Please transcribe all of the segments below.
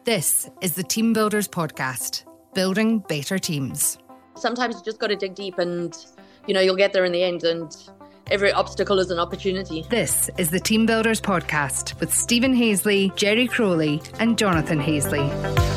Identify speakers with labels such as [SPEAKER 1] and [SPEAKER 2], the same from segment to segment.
[SPEAKER 1] This is the Team Builders Podcast, building better teams.
[SPEAKER 2] Sometimes you just got to dig deep and, you'll get there in the end, and every obstacle is an opportunity.
[SPEAKER 1] This is the Team Builders Podcast with Stephen Hazley, Jerry Crowley and Jonathan Hazley.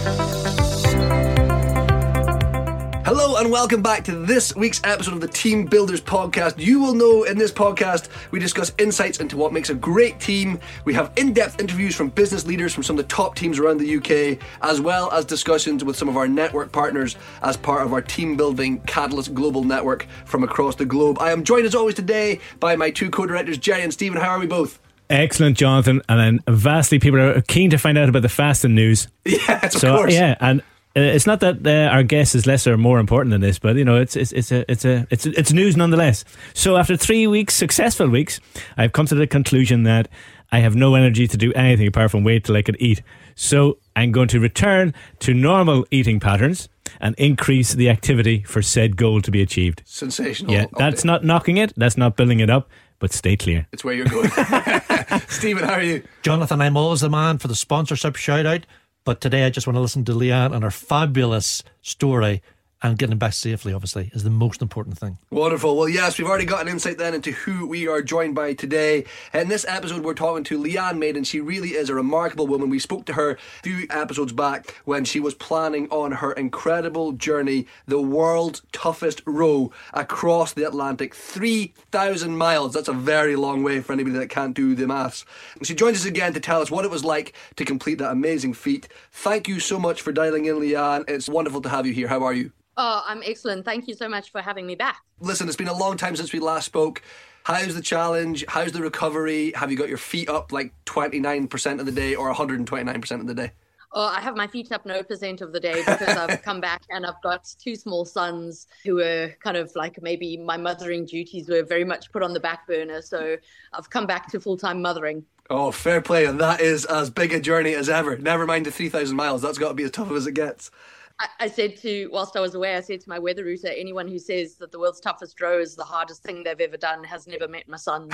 [SPEAKER 3] Hello and welcome back to this week's episode of the Team Builders Podcast. You will know in this podcast we discuss insights into what makes a great team. We have in-depth interviews from business leaders from some of the top teams around the UK, as well as discussions with some of our network partners as part of our team building Catalyst Global Network from across the globe. I am joined as always today by my two co-directors, Jerry and Stephen. How are we both?
[SPEAKER 4] Excellent, Jonathan. And then vastly people are keen to find out about the fasting news.
[SPEAKER 3] Yes, of course.
[SPEAKER 4] Yeah, and it's not that our guest is less or more important than this, but it's news nonetheless. So after 3 weeks, successful weeks, I've come to the conclusion that I have no energy to do anything apart from wait till I can eat. So I'm going to return to normal eating patterns and increase the activity for said goal to be achieved.
[SPEAKER 3] Sensational.
[SPEAKER 4] Yeah, that's not knocking it, that's not building it up, but stay clear.
[SPEAKER 3] It's where you're going. Stephen, how are you?
[SPEAKER 5] Jonathan, I'm always the man for the sponsorship shout out. But today I just want to listen to Leanne and her fabulous story, and getting back safely, obviously, is the most important thing.
[SPEAKER 3] Wonderful. Well, yes, we've already got an insight then into who we are joined by today. In this episode, we're talking to Leanne Maiden. She really is a remarkable woman. We spoke to her a few episodes back when she was planning on her incredible journey, the world's toughest row across the Atlantic, 3,000 miles. That's a very long way for anybody that can't do the maths. She joins us again to tell us what it was like to complete that amazing feat. Thank you so much for dialing in, Leanne. It's wonderful to have you here. How are you?
[SPEAKER 2] Oh, I'm excellent. Thank you so much for having me back.
[SPEAKER 3] Listen, it's been a long time since we last spoke. How's the challenge? How's the recovery? Have you got your feet up like 29% of the day or 129% of the day?
[SPEAKER 2] Oh, I have my feet up no percent of the day because I've come back and I've got two small sons who were kind of like maybe my mothering duties were very much put on the back burner. So I've come back to full-time mothering.
[SPEAKER 3] Oh, fair play. And that is as big a journey as ever. Never mind the 3,000 miles. That's got to be as tough as it gets.
[SPEAKER 2] I said whilst I was away, I said to my weather router, anyone who says that the world's toughest row is the hardest thing they've ever done has never met my son.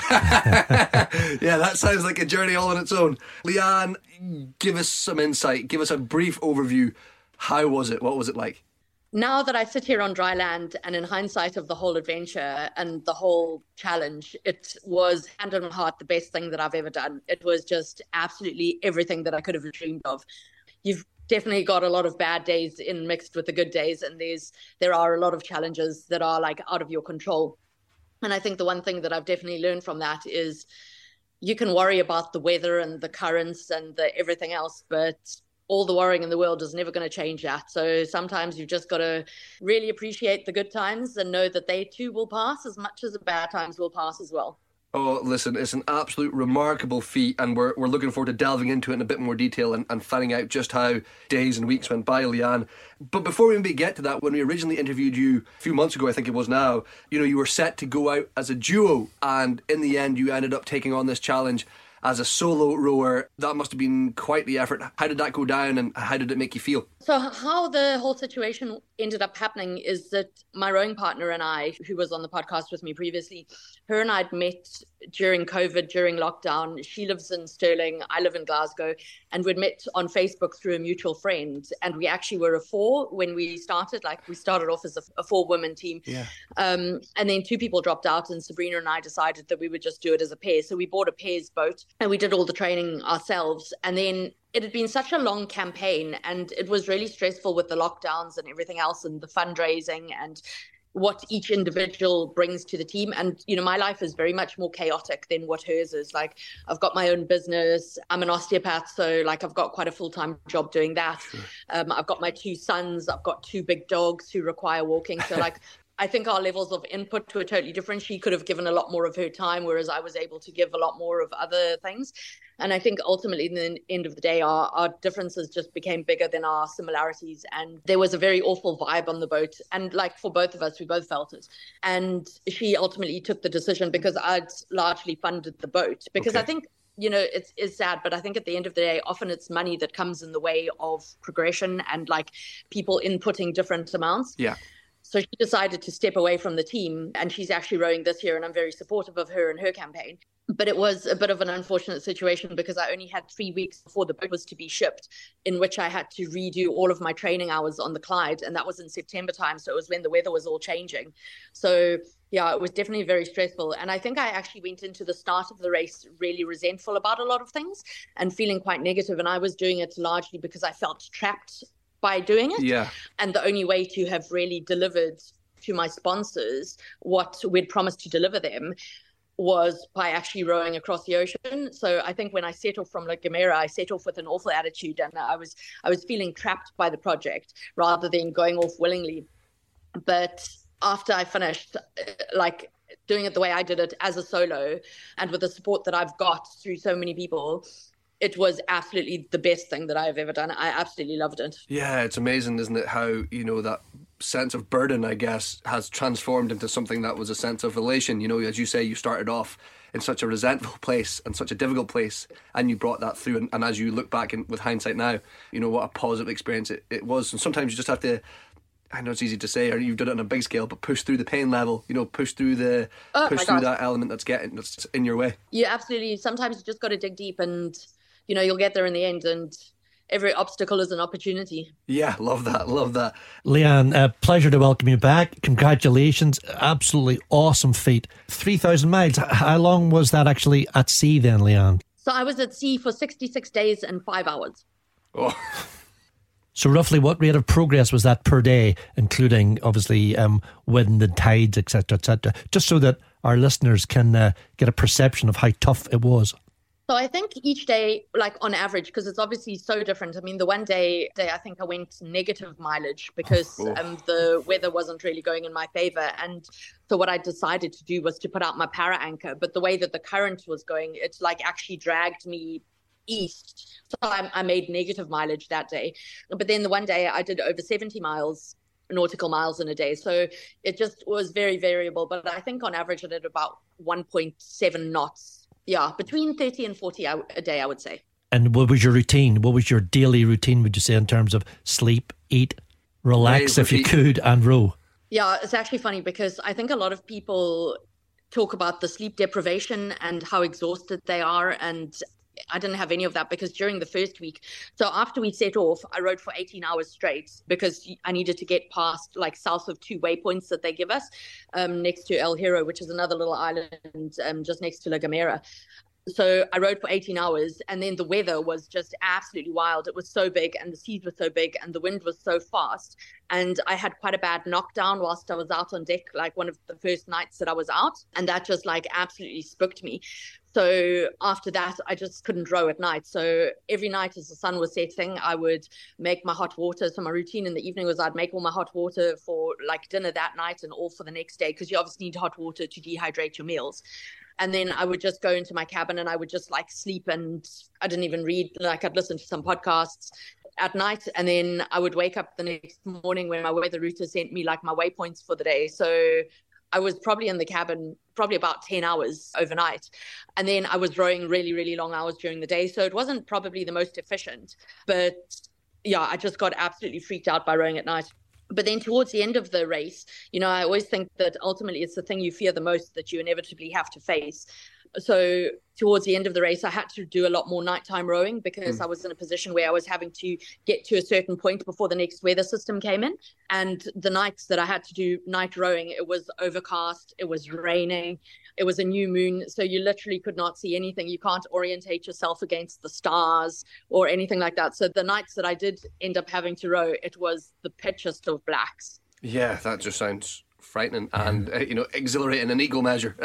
[SPEAKER 3] Yeah, that sounds like a journey all on its own. Leanne, give us some insight. Give us a brief overview. How was it? What was it like?
[SPEAKER 2] Now that I sit here on dry land and in hindsight of the whole adventure and the whole challenge, it was hand on heart the best thing that I've ever done. It was just absolutely everything that I could have dreamed of. You've definitely got a lot of bad days in mixed with the good days, and there are a lot of challenges that are like out of your control. And I think the one thing that I've definitely learned from that is you can worry about the weather and the currents and the everything else, but all the worrying in the world is never going to change that. So sometimes you've just got to really appreciate the good times and know that they too will pass as much as the bad times will pass as well.
[SPEAKER 3] Oh, listen, it's an absolute remarkable feat, and we're looking forward to delving into it in a bit more detail and finding out just how days and weeks went by, Leanne. But before we maybe get to that, when we originally interviewed you a few months ago, I think it was now, you were set to go out as a duo, and in the end you ended up taking on this challenge as a solo rower. That must have been quite the effort. How did that go down and how did it make you feel?
[SPEAKER 2] So how the whole situation ended up happening is that my rowing partner and I, who was on the podcast with me previously, her and I'd met during COVID, during lockdown. She lives in Stirling, I live in Glasgow, and we'd met on Facebook through a mutual friend. And we actually were a four when we started. Like we started off as a four-woman team.
[SPEAKER 3] Yeah.
[SPEAKER 2] And then two people dropped out, and Sabrina and I decided that we would just do it as a pair. So we bought a pairs boat and we did all the training ourselves. And then it had been such a long campaign, and it was really stressful with the lockdowns and everything else and the fundraising and what each individual brings to the team. And, my life is very much more chaotic than what hers is. Like, I've got my own business. I'm an osteopath, so like I've got quite a full-time job doing that. Sure. I've got my two sons. I've got two big dogs who require walking. So like, I think our levels of input were totally different. She could have given a lot more of her time, whereas I was able to give a lot more of other things. And I think ultimately, in the end of the day, our differences just became bigger than our similarities. And there was a very awful vibe on the boat. And like for both of us, we both felt it. And she ultimately took the decision because I'd largely funded the boat. Because I think, it's sad, but I think at the end of the day, often it's money that comes in the way of progression and like people inputting different amounts.
[SPEAKER 3] Yeah.
[SPEAKER 2] So she decided to step away from the team, and she's actually rowing this year, and I'm very supportive of her and her campaign. But it was a bit of an unfortunate situation because I only had 3 weeks before the boat was to be shipped, in which I had to redo all of my training hours on the Clyde. And that was in September time. So it was when the weather was all changing. So yeah, it was definitely very stressful. And I think I actually went into the start of the race really resentful about a lot of things and feeling quite negative. And I was doing it largely because I felt trapped by doing it.
[SPEAKER 3] Yeah.
[SPEAKER 2] And the only way to have really delivered to my sponsors what we'd promised to deliver them was by actually rowing across the ocean. So I think when I set off from La Gomera, I set off with an awful attitude, and I was feeling trapped by the project rather than going off willingly. But after I finished, like doing it the way I did it as a solo and with the support that I've got through so many people, it was absolutely the best thing that I've ever done. I absolutely loved it.
[SPEAKER 3] Yeah, it's amazing, isn't it, how, that sense of burden, I guess, has transformed into something that was a sense of elation. As you say, you started off in such a resentful place and such a difficult place, and you brought that through. And as you look back with hindsight now, what a positive experience it was. And sometimes you just have to, I know it's easy to say, or you've done it on a big scale, but push through the pain level, push through that element that's in your way.
[SPEAKER 2] Yeah, absolutely. Sometimes you just got to dig deep and, you'll get there in the end, and every obstacle is an opportunity.
[SPEAKER 3] Yeah, love that.
[SPEAKER 5] Leanne, pleasure to welcome you back. Congratulations. Absolutely awesome feat. 3,000 miles. How long was that actually at sea then, Leanne?
[SPEAKER 2] So I was at sea for 66 days and 5 hours.
[SPEAKER 3] Oh.
[SPEAKER 5] So roughly what rate of progress was that per day, including obviously wind and tides, etc., just so that our listeners can get a perception of how tough it was?
[SPEAKER 2] So I think each day, like on average, because it's obviously so different. I mean, the one day I think I went negative mileage because the weather wasn't really going in my favor. And so what I decided to do was to put out my para anchor. But the way that the current was going, it's like actually dragged me east. So I made negative mileage that day. But then the one day I did over 70 nautical miles in a day. So it just was very variable. But I think on average I did about 1.7 knots. Yeah, between 30 and 40 a day, I would say.
[SPEAKER 5] And what was your routine? What was your daily routine, would you say, in terms of sleep, eat, relax if you could, and row?
[SPEAKER 2] Yeah, it's actually funny because I think a lot of people talk about the sleep deprivation and how exhausted they are. And I didn't have any of that because during the first week, so after we set off, I rode for 18 hours straight because I needed to get past like south of 2 waypoints that they give us next to El Hierro, which is another little island just next to La Gomera. So I rode for 18 hours and then the weather was just absolutely wild. It was so big and the seas were so big and the wind was so fast. And I had quite a bad knockdown whilst I was out on deck, like one of the first nights that I was out. And that just like absolutely spooked me. So after that, I just couldn't row at night. So every night as the sun was setting, I would make my hot water. So my routine in the evening was I'd make all my hot water for like dinner that night and all for the next day, because you obviously need hot water to dehydrate your meals. And then I would just go into my cabin and I would just like sleep, and I didn't even read. Like I'd listen to some podcasts at night, and then I would wake up the next morning when my weather router sent me like my waypoints for the day. So I was probably in the cabin probably about 10 hours overnight. And then I was rowing really, really long hours during the day. So it wasn't probably the most efficient. But yeah, I just got absolutely freaked out by rowing at night. But then towards the end of the race, I always think that ultimately it's the thing you fear the most that you inevitably have to face. So towards the end of the race, I had to do a lot more nighttime rowing because I was in a position where I was having to get to a certain point before the next weather system came in. And the nights that I had to do night rowing, it was overcast, it was raining, it was a new moon. So you literally could not see anything. You can't orientate yourself against the stars or anything like that. So the nights that I did end up having to row, it was the pitchiest of blacks.
[SPEAKER 3] Yeah, that just sounds frightening and exhilarating in equal measure.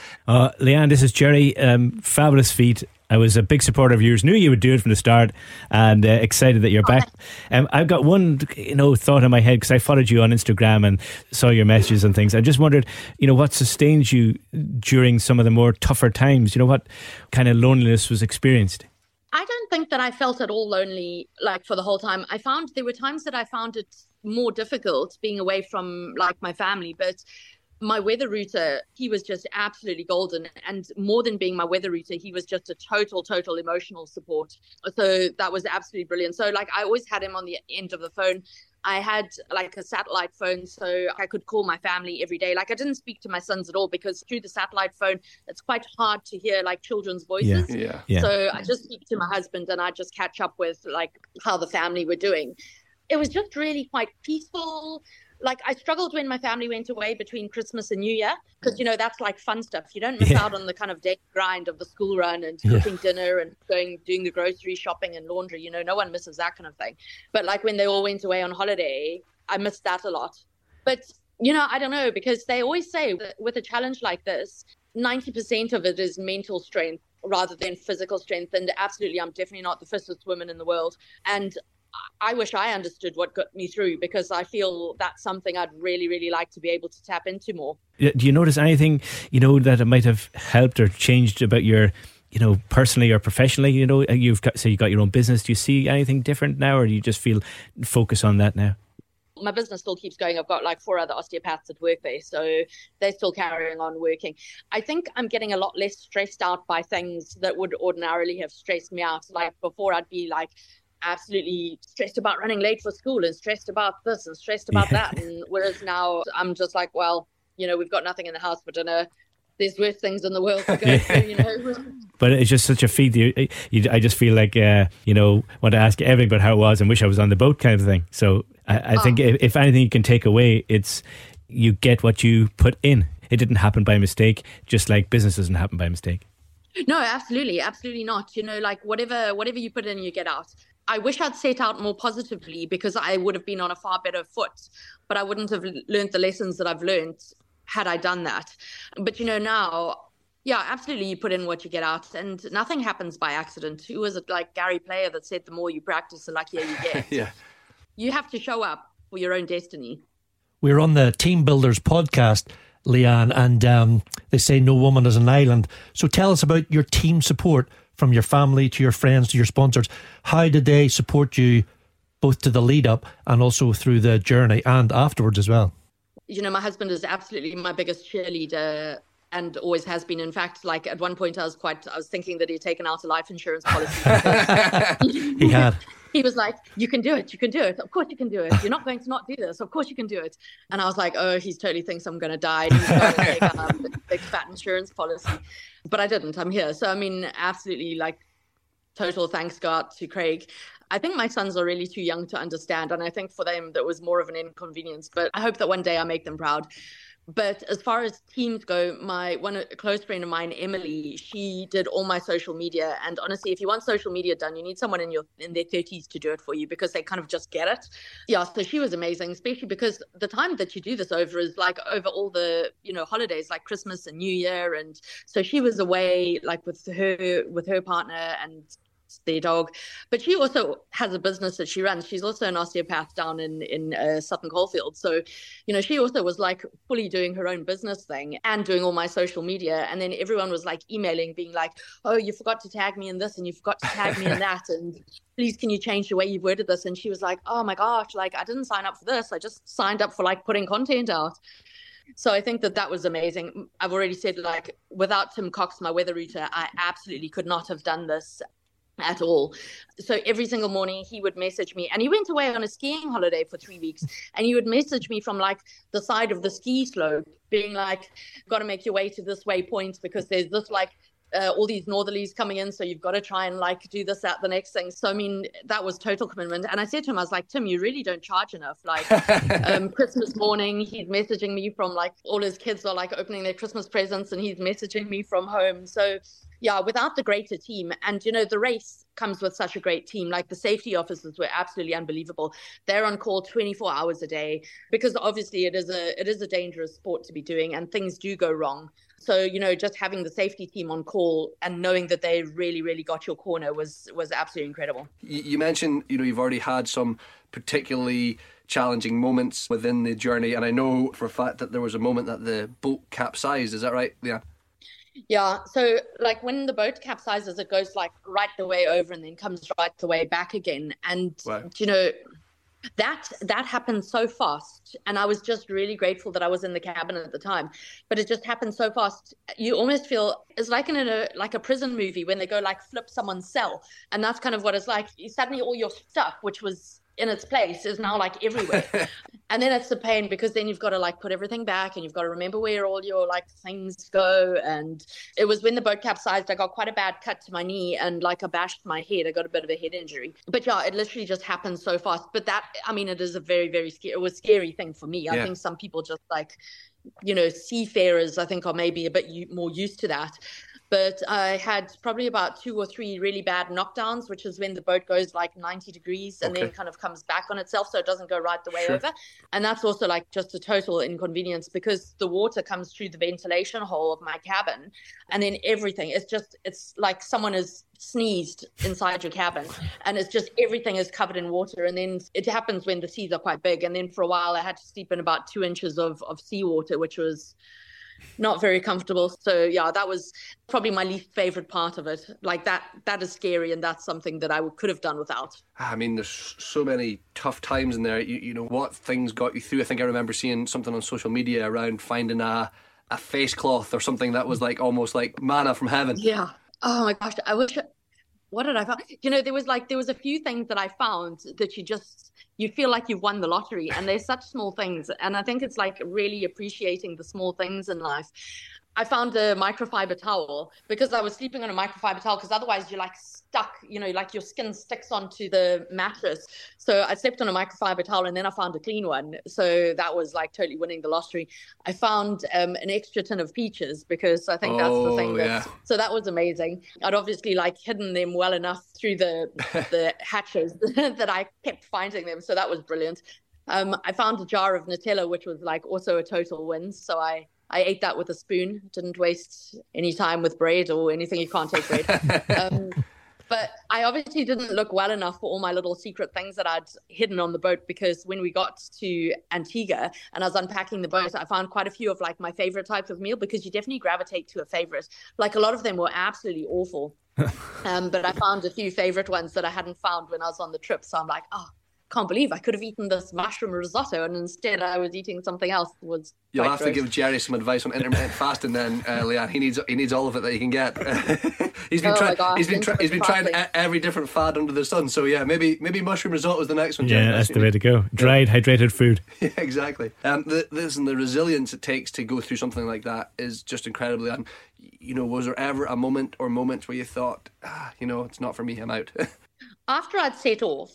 [SPEAKER 4] Leanne, this is Jerry. Fabulous feat. I was a big supporter of yours, knew you would do it from the start, and excited that you're back. I've got one thought in my head because I followed you on Instagram and saw your messages and things. I just wondered what sustained you during some of the more tougher times. What kind of loneliness was experienced?
[SPEAKER 2] I don't think that I felt at all lonely like for the whole time. I found there were times that I found it more difficult being away from like my family, but my weather router, he was just absolutely golden. And more than being my weather router, he was just a total emotional support. So that was absolutely brilliant. So like I always had him on the end of the phone. I had like a satellite phone, so I could call my family every day. Like I didn't speak to my sons at all because through the satellite phone, it's quite hard to hear like children's voices.
[SPEAKER 3] Yeah.
[SPEAKER 2] So I just speak to my husband and I just catch up with like how the family were doing. It was just really quite peaceful. Like I struggled when my family went away between Christmas and New Year because, that's like fun stuff. You don't miss out on the kind of day grind of the school run and cooking dinner and doing the grocery shopping and laundry. No one misses that kind of thing. But like when they all went away on holiday, I missed that a lot. But, I don't know, because they always say that with a challenge like this, 90% of it is mental strength rather than physical strength. And absolutely, I'm definitely not the fittest woman in the world. And I wish I understood what got me through because I feel that's something I'd really, really like to be able to tap into more.
[SPEAKER 4] Do you notice anything, that it might have helped or changed about your, personally or professionally? You got your own business. Do you see anything different now, or do you just feel focus on that now?
[SPEAKER 2] My business still keeps going. I've got like 4 other osteopaths at work there, so they're still carrying on working. I think I'm getting a lot less stressed out by things that would ordinarily have stressed me out. Like before, I'd be like absolutely stressed about running late for school and stressed about this and stressed about that. And whereas now I'm just like, well, we've got nothing in the house for dinner. There's worse things in the world to go through,
[SPEAKER 4] But it's just such a feat. I just feel like, want to ask everything about how it was and wish I was on the boat kind of thing. So I think if anything you can take away, it's you get what you put in. It didn't happen by mistake, just like business doesn't happen by mistake.
[SPEAKER 2] No, absolutely. Absolutely not. Like whatever you put in, you get out. I wish I'd set out more positively because I would have been on a far better foot, but I wouldn't have learned the lessons that I've learned had I done that. But, now, yeah, absolutely, you put in what you get out and nothing happens by accident. Who was it, like Gary Player, that said the more you practice, the luckier you get?
[SPEAKER 3] Yeah.
[SPEAKER 2] You have to show up for your own destiny.
[SPEAKER 5] We're on the Team Builders podcast, Leanne, and they say no woman is an island. So tell us about your team support from your family to your friends to your sponsors. How did they support you both to the lead up and also through the journey and afterwards as well?
[SPEAKER 2] My husband is absolutely my biggest cheerleader and always has been. In fact, like at one point I was thinking that he'd taken out a life insurance policy.
[SPEAKER 5] He had.
[SPEAKER 2] He was like, you can do it. You can do it. Of course you can do it. You're not going to not do this. Of course you can do it. And I was like, oh, he totally thinks I'm going to die. He's going to take out a big fat insurance policy. But I didn't. I'm here. So, absolutely, like, total thanks God to Craig. I think my sons are really too young to understand. And I think for them, that was more of an inconvenience. But I hope that one day I make them proud. But as far as teams go, a close friend of mine, Emily, she did all my social media. And honestly, if you want social media done, you need someone in their 30s to do it for you because they kind of just get it. Yeah, so she was amazing, especially because the time that you do this over is like over all the, holidays like Christmas and New Year. And so she was away like with her partner and their dog, but she also has a business that she runs. She's also an osteopath down in Sutton Coldfield. So, she also was like fully doing her own business thing and doing all my social media. And then everyone was like emailing, being like, oh, you forgot to tag me in this and you forgot to tag me in that. And please, can you change the way you worded this? And she was like, oh my gosh, like I didn't sign up for this. I just signed up for like putting content out. So I think that was amazing. I've already said, like, without Tim Cox, my weather router, I absolutely could not have done this at all. So every single morning he would message me, and he went away on a skiing holiday for 3 weeks, and he would message me from like the side of the ski slope being like, got to make your way to this waypoint because there's this like all these northerlies coming in, so you've got to try and like do this at the next thing. So that was total commitment. And I said to him, I was like, Tim, you really don't charge enough. Like Christmas morning he's messaging me from like all his kids are like opening their Christmas presents and he's messaging me from home. So yeah, without the greater team, and the race comes with such a great team. Like the safety officers were absolutely unbelievable. They're on call 24 hours a day because obviously it is a dangerous sport to be doing and things do go wrong. So, just having the safety team on call and knowing that they really, really got your corner was absolutely incredible.
[SPEAKER 3] You mentioned, you've already had some particularly challenging moments within the journey. And I know for a fact that there was a moment that the boat capsized. Is that right? Yeah.
[SPEAKER 2] Yeah, so like when the boat capsizes, it goes like right the way over and then comes right the way back again. And,
[SPEAKER 3] wow.
[SPEAKER 2] That happened so fast. And I was just really grateful that I was in the cabin at the time. But it just happened so fast. You almost feel it's like in a prison movie when they go like flip someone's cell. And that's kind of what it's like. Suddenly all your stuff, which was in its place is now like everywhere. And then it's the pain because then you've got to like put everything back and you've got to remember where all your like things go. And it was when the boat capsized, I got quite a bad cut to my knee and like I bashed my head. I got a bit of a head injury. But yeah, it literally just happened so fast. But that, I mean, it is a very, very scary, it was a scary thing for me. I think some people just like, you know, seafarers, I think are maybe a bit more used to that. But I had probably about 2 or 3 really bad knockdowns, which is when the boat goes like 90 degrees and then kind of comes back on itself so it doesn't go right the way over. And that's also like just a total inconvenience because the water comes through the ventilation hole of my cabin and then everything. It's like someone has sneezed inside your cabin and it's just everything is covered in water. And then it happens when the seas are quite big. And then for a while I had to sleep in about 2 inches of seawater, which was not very comfortable. So yeah, that was probably my least favorite part of it. Like that is scary and that's something that I could have done without.
[SPEAKER 3] I mean, there's so many tough times in there. You know, what things got you through? I think I remember seeing something on social media around finding a face cloth or something that was like almost like manna from heaven.
[SPEAKER 2] Yeah. Oh my gosh. What did I find? You know, there was a few things that I found that you feel like you've won the lottery, and they're such small things. And I think it's like really appreciating the small things in life. I found a microfiber towel because I was sleeping on a microfiber towel because otherwise you're like stuck, you know, like your skin sticks onto the mattress. So I slept on a microfiber towel and then I found a clean one. So that was like totally winning the lottery. I found an extra tin of peaches because I think that's the thing. So that was amazing. I'd obviously like hidden them well enough through the hatches that I kept finding them. So that was brilliant. I found a jar of Nutella, which was like also a total win. So I ate that with a spoon, didn't waste any time with bread or anything. You can't take bread. But I obviously didn't look well enough for all my little secret things that I'd hidden on the boat because when we got to Antigua and I was unpacking the boat, I found quite a few of like my favorite types of meal because you definitely gravitate to a favorite. Like a lot of them were absolutely awful. But I found a few favorite ones that I hadn't found when I was on the trip. So I'm like, can't believe I could have eaten this mushroom risotto and instead I was eating something else.
[SPEAKER 3] You'll have to give Jerry some advice on intermittent fasting then, Leanne. He needs all of it that he can get. He's been trying every different fad under the sun. So yeah, maybe mushroom risotto is the next one. Jerry.
[SPEAKER 4] Yeah, that's the way to go. Dried, hydrated food.
[SPEAKER 3] Yeah, exactly. The resilience it takes to go through something like that is just incredible. And you know, was there ever a moment or moments where you thought, you know, it's not for me, I'm out?
[SPEAKER 2] After I'd set off,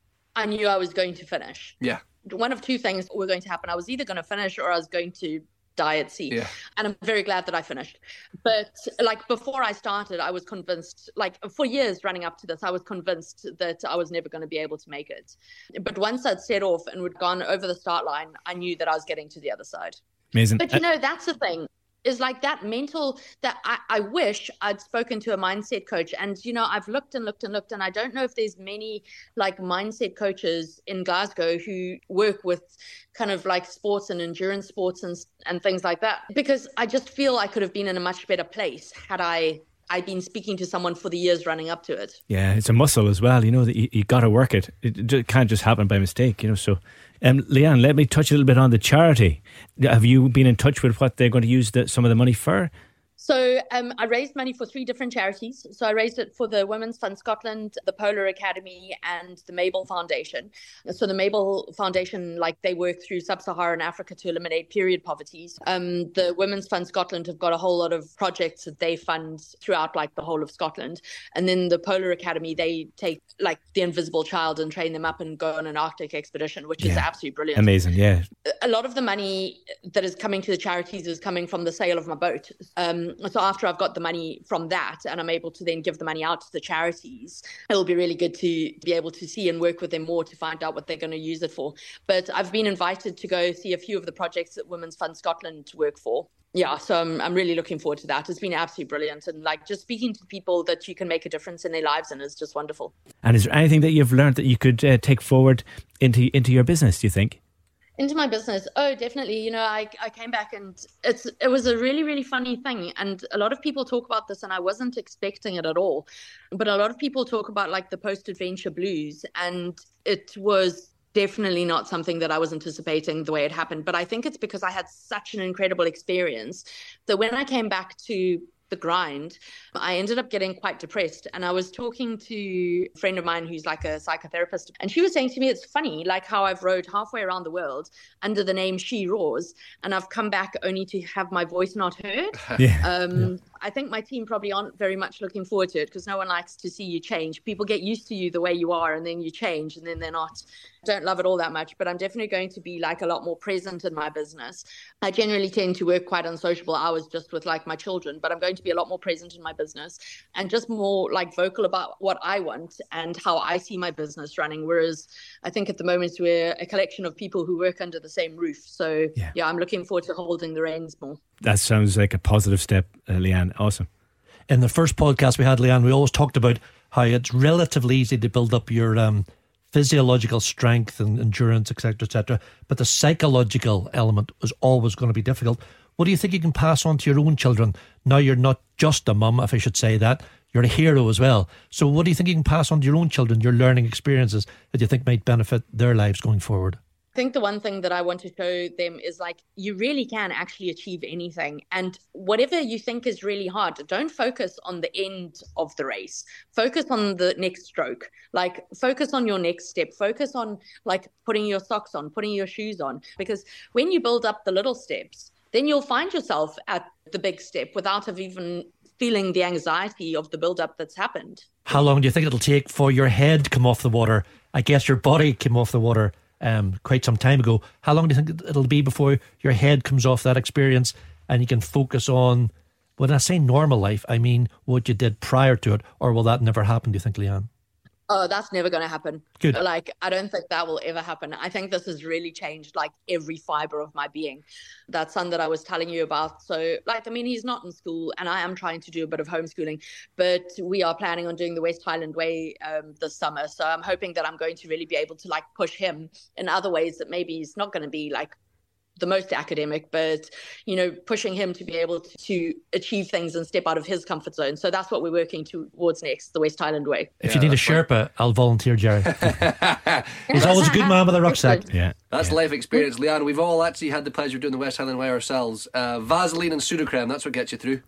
[SPEAKER 2] I knew I was going to finish.
[SPEAKER 3] Yeah.
[SPEAKER 2] One of two things were going to happen. I was either going to finish or I was going to die at sea. Yeah. And I'm very glad that I finished. But like before I started, I was convinced, like for years running up to this, I was convinced that I was never going to be able to make it. But once I'd set off and we'd gone over the start line, I knew that I was getting to the other side.
[SPEAKER 4] Amazing.
[SPEAKER 2] But you know, that's the thing. Is like that mental that I wish I'd spoken to a mindset coach. And, you know, I've looked and I don't know if there's many like mindset coaches in Glasgow who work with kind of like sports and endurance sports and things like that, because I just feel I could have been in a much better place had I'd been speaking to someone for the years running up to it.
[SPEAKER 4] Yeah, it's a muscle as well, you know, that you got to work it. It can't just happen by mistake, you know. So, Leanne, let me touch a little bit on the charity. Have you been in touch with what they're going to use some of the money for?
[SPEAKER 2] So I raised money for 3 different charities. So I raised it for the Women's Fund Scotland, the Polar Academy, and the Mabel Foundation. So the Mabel Foundation, like they work through sub-Saharan Africa to eliminate period poverties. The Women's Fund Scotland have got a whole lot of projects that they fund throughout like the whole of Scotland. And then the Polar Academy, they take like the invisible child and train them up and go on an Arctic expedition, which is absolutely brilliant.
[SPEAKER 4] Amazing, yeah.
[SPEAKER 2] A lot of the money that is coming to the charities is coming from the sale of my boat. So after I've got the money from that and I'm able to then give the money out to the charities, it'll be really good to be able to see and work with them more to find out what they're going to use it for. But I've been invited to go see a few of the projects that Women's Fund Scotland work for. Yeah, so I'm really looking forward to that. It's been absolutely brilliant. And like just speaking to people that you can make a difference in their lives and is just wonderful. And
[SPEAKER 4] is there anything that you've learned that you could take forward into your business, do you think?
[SPEAKER 2] Into my business? Oh, definitely. You know, I came back and it was a really, really funny thing. And a lot of people talk about this and I wasn't expecting it at all. But a lot of people talk about like the post-adventure blues, and it was definitely not something that I was anticipating the way it happened. But I think it's because I had such an incredible experience that when I came back to the grind, I ended up getting quite depressed. And I was talking to a friend of mine who's like a psychotherapist, and she was saying to me, it's funny, like how I've rode halfway around the world under the name She Roars, and I've come back only to have my voice not heard. I think my team probably aren't very much looking forward to it, because no one likes to see you change. People get used to you the way you are, and then you change, and then don't love it all that much. But I'm definitely going to be like a lot more present in my business. I generally tend to work quite unsociable hours just with like my children, but I'm going to be a lot more present in my business and just more like vocal about what I want and how I see my business running. Whereas I think at the moment we're a collection of people who work under the same roof. So yeah, I'm looking forward to holding the reins more.
[SPEAKER 4] That sounds like a positive step, Leanne. Awesome.
[SPEAKER 5] In the first podcast we had, Leanne, we always talked about how it's relatively easy to build up your physiological strength and endurance, etc., but the psychological element was always going to be difficult. What do you think you can pass on to your own children? Now you're not just a mum, if I should say that, you're a hero as well. So what do you think you can pass on to your own children, your learning experiences that you think might benefit their lives going forward?
[SPEAKER 2] I think the one thing that I want to show them is like, you really can actually achieve anything. And whatever you think is really hard, don't focus on the end of the race. Focus on the next stroke. Like, focus on your next step. Focus on like putting your socks on, putting your shoes on. Because when you build up the little steps, then you'll find yourself at the big step without even feeling the anxiety of the build-up that's happened.
[SPEAKER 5] How long do you think it'll take for your head to come off the water? I guess your body came off the water quite some time ago. How long do you think it'll be before your head comes off that experience and you can focus on, when I say normal life, I mean what you did prior to it? Or will that never happen, do you think, Leanne?
[SPEAKER 2] Oh, that's never going to happen.
[SPEAKER 5] Good.
[SPEAKER 2] Like, I don't think that will ever happen. I think this has really changed like every fiber of my being. That son that I was telling you about. So like, I mean, he's not in school and I am trying to do a bit of homeschooling, but we are planning on doing the West Highland Way this summer. So I'm hoping that I'm going to really be able to like push him in other ways that maybe he's not going to be like the most academic, but, you know, pushing him to be able to achieve things and step out of his comfort zone. So that's what we're working towards next, the West Highland Way.
[SPEAKER 5] If you need a Sherpa, I'll volunteer, Jerry. He's always a good man with a rucksack.
[SPEAKER 4] Yeah.
[SPEAKER 3] That's life experience. Leanne, we've all actually had the pleasure of doing the West Highland Way ourselves. Vaseline and Sudocrem, that's what gets you through.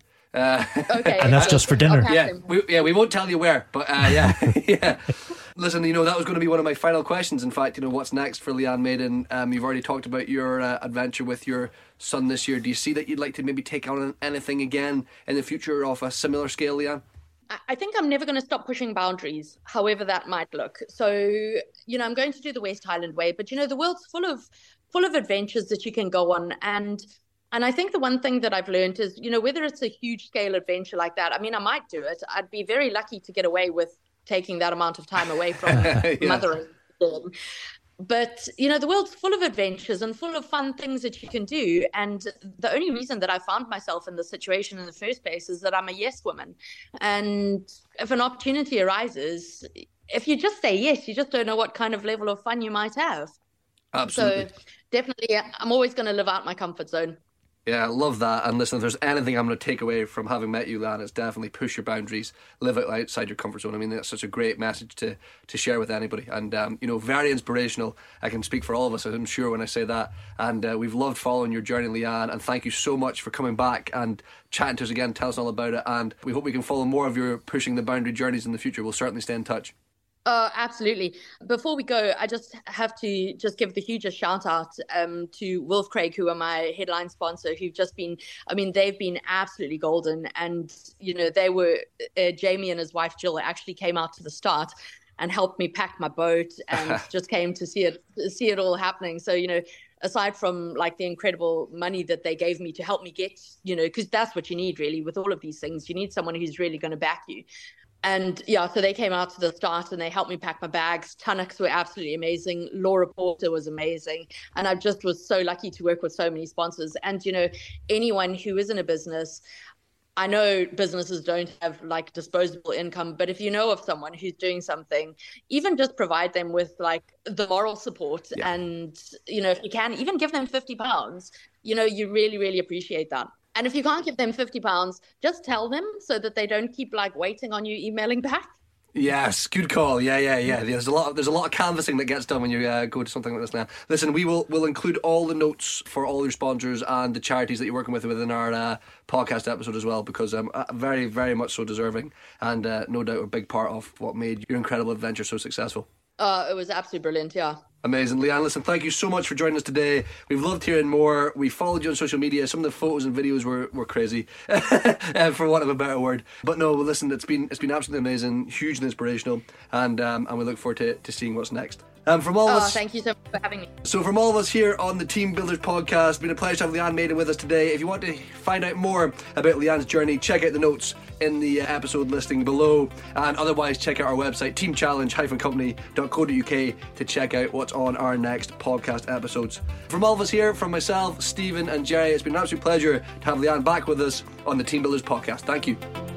[SPEAKER 2] Okay,
[SPEAKER 5] and that's just for dinner.
[SPEAKER 3] We won't tell you where, but yeah. Listen, you know, that was going to be one of my final questions. In fact, you know, what's next for Leanne Maiden? You've already talked about your adventure with your son this year. Do you see that you'd like to maybe take on anything again in the future of a similar scale, Leanne?
[SPEAKER 2] I think I'm never going to stop pushing boundaries, however that might look. So, you know, I'm going to do the West Highland Way, but, you know, the world's full of adventures that you can go on. And I think the one thing that I've learned is, you know, whether it's a huge scale adventure like that, I mean, I might do it. I'd be very lucky to get away with taking that amount of time away from mothering them. But, you know, the world's full of adventures and full of fun things that you can do. And the only reason that I found myself in this situation in the first place is that I'm a yes woman. And if an opportunity arises, if you just say yes, you just don't know what kind of level of fun you might have.
[SPEAKER 3] Absolutely.
[SPEAKER 2] So definitely, I'm always going to live out my comfort zone.
[SPEAKER 3] Yeah, I love that. And listen, if there's anything I'm going to take away from having met you, Leanne, it's definitely push your boundaries, live it outside your comfort zone. I mean, that's such a great message to share with anybody. And, you know, very inspirational. I can speak for all of us, I'm sure, when I say that. And we've loved following your journey, Leanne. And thank you so much for coming back and chatting to us again, tell us all about it. And we hope we can follow more of your pushing the boundary journeys in the future. We'll certainly stay in touch.
[SPEAKER 2] Absolutely. Before we go, I just have to just give the hugest shout out to Wolf Craig, who are my headline sponsor, who've just been, I mean, they've been absolutely golden. And, you know, they were, Jamie and his wife, Jill, actually came out to the start and helped me pack my boat and just came to see it all happening. So, you know, aside from like the incredible money that they gave me to help me get, you know, because that's what you need really with all of these things. You need someone who's really going to back you. And yeah, so they came out to the start and they helped me pack my bags. Tunnocks were absolutely amazing. Laura Porter was amazing. And I just was so lucky to work with so many sponsors. And, you know, anyone who is in a business, I know businesses don't have like disposable income, but if you know of someone who's doing something, even just provide them with like the moral support. Yeah. And, you know, if you can even give them £50, you know, you really, really appreciate that. And if you can't give them £50, just tell them so that they don't keep like waiting on you emailing back.
[SPEAKER 3] Yes, good call. Yeah. There's a lot of canvassing that gets done when you go to something like this now. Listen, we'll include all the notes for all your sponsors and the charities that you're working with within our podcast episode as well, because very, very much so deserving, and no doubt a big part of what made your incredible adventure so successful.
[SPEAKER 2] It was absolutely brilliant, yeah.
[SPEAKER 3] Amazing. Leanne, listen, thank you so much for joining us today. We've loved hearing more. We followed you on social media. Some of the photos and videos were crazy, for want of a better word. But no, listen, it's been absolutely amazing, hugely inspirational, and we look forward to seeing what's next. From all of us,
[SPEAKER 2] thank you so much for having me.
[SPEAKER 3] So from all of us here on the Team Builders podcast, it's been a pleasure to have Leanne Maiden with us today. If you want to find out more about Leanne's journey, check out the notes in the episode listing below, and otherwise check out our website teamchallenge-company.co.uk to check out what's on our next podcast episodes. From all of us here, from myself, Stephen and Jerry, it's been an absolute pleasure to have Leanne back with us on the Team Builders podcast. Thank you.